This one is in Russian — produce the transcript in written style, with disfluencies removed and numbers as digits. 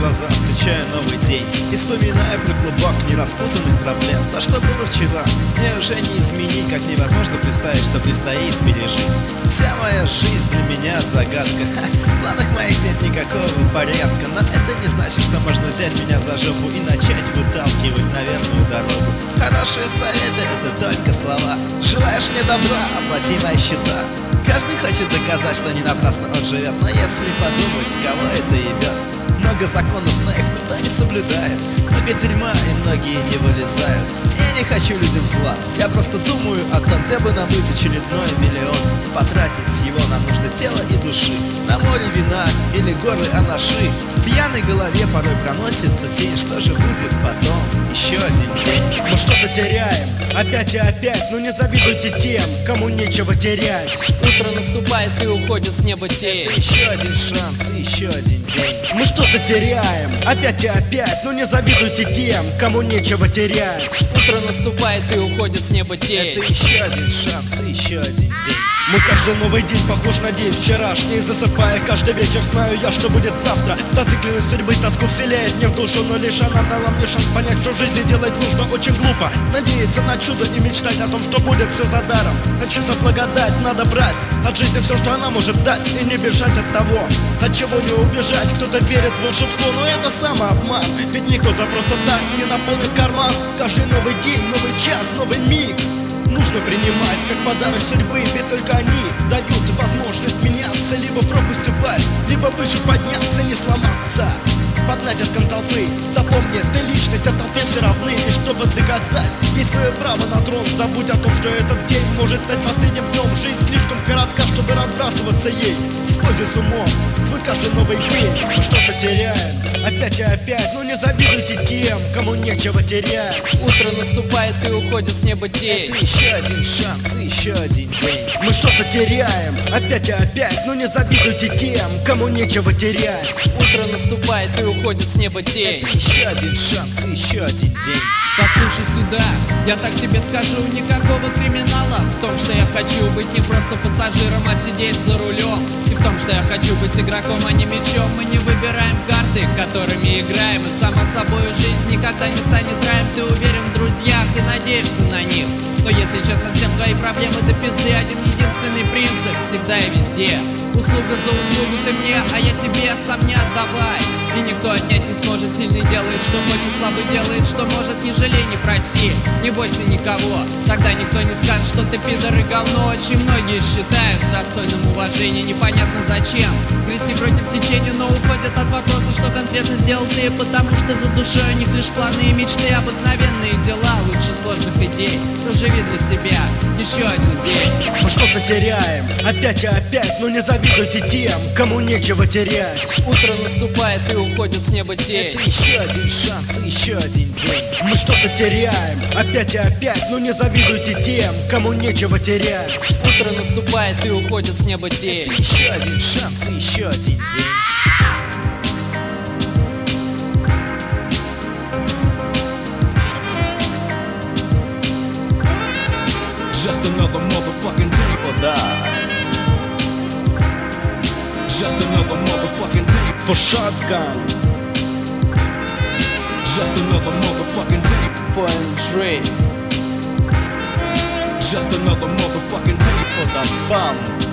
глаза, встречаю новый день и вспоминаю про клубок нераспутанных проблем. То, что было вчера, мне уже не изменить, как невозможно представить, что предстоит пережить. Вся моя жизнь для меня загадка. В планах моих нет никакого порядка, но это не значит, что можно взять меня за жопу и начать выталкивать на верную дорогу. Хорошие советы — это только слова. Желаешь мне добра — оплати мои счета. Каждый хочет доказать, что не напрасно он живет, но если подумать, кого это ебет? Много законов, но их никто не соблюдает. Много дерьма, и многие не вылезают. Я не хочу людям зла, я просто думаю о том, где бы набыть очередной миллион. Потратить его на нужды тела и души, на море вина или горы анаши. В пьяной голове порой проносится тень, что же будет потом? Еще один день. Мы что-то теряем, опять и опять, но не завидуйте тем, кому нечего терять. Утро наступает и уходит с неба тень. Это еще один шанс и еще один день. Мы что-то теряем, опять и опять, но не завидуйте тем, кому нечего терять. Утро наступает и уходит с неба тень. Это еще один шанс и еще один день. Мы каждый новый день похож на день вчерашний. Засыпая каждый вечер, знаю я, что будет завтра. Зацикленность судьбы тоску вселяет мне в душу, но лишь она дала мне шанс понять, что в жизни делать нужно очень глупо. Надеяться на чудо и мечтать о том, что будет все за даром. На чудо благодать надо брать от жизни все, что она может дать, и не бежать от того, от чего не убежать. Кто-то верит в волшебство, но это самообман. Ведь никто за просто так не наполнит карман. Каждый новый день, новый час, новый миг нужно принимать как подарок судьбы, ведь только они дают возможность меняться. Либо в пропасть упасть, либо выше подняться, не сломаться под натиском толпы. Запомни, ты личность, а в толпе все равны. И чтобы доказать, есть свое право на трон. Забудь о том, что этот день может стать последним днем. Жизнь слишком коротка, чтобы разбрасываться ей. Используй с умом свой каждый новый день. Мы что-то теряем, опять и опять, но не завидуйте тем, кому нечего терять. Утро наступает и уходит с неба тень. Это еще один шанс и еще один день. Мы что-то теряем, опять и опять, но не завидуйте тем, кому нечего терять. Утро наступает и уходит с неба тень. Это еще один шанс и еще один день. Послушай сюда, я так тебе скажу, никакого криминала в том, что я хочу быть не просто пассажиром, а сидеть за рулем. И в том, что я хочу быть игроком, а не мячом. Мы не выбираем карты, которыми играем. И само собой жизнь никогда не станет раем. Ты уверен в друзьях и надеешься на них. Но если честно, всем твои проблемы до пизды. Один единственный принцип всегда и везде: услуга за услугу ты мне, а я тебе, сам не отдавай. И никто отнять не сможет. Сильный делает, что хочет, слабый делает, что может. Не жалей, не проси, не бойся никого. Тогда никто не скажет, что ты пидор и говно. Очень многие считают достойным уважения, непонятно зачем грести против течения, но уходят от вопроса, что конкретно сделал ты. Потому что за душой у них лишь планы и мечты, обыкновенные дела лучше сложных идей. Проживи для себя еще один день. Мы что-то теряем, опять и опять, но не завидуйте тем, кому нечего терять. Утро наступает и уходит с неба тень. Это еще один шанс и еще один день. Мы что-то теряем, опять и опять, но не завидуйте тем, кому нечего терять. Утро наступает и уходит с неба тень. Это еще один шанс и еще один день. Just another motherfucking day. О да. Just another motherfucking day. For shotgun, Just another motherfucking day. For Andre. Just another motherfucking day. For the bum.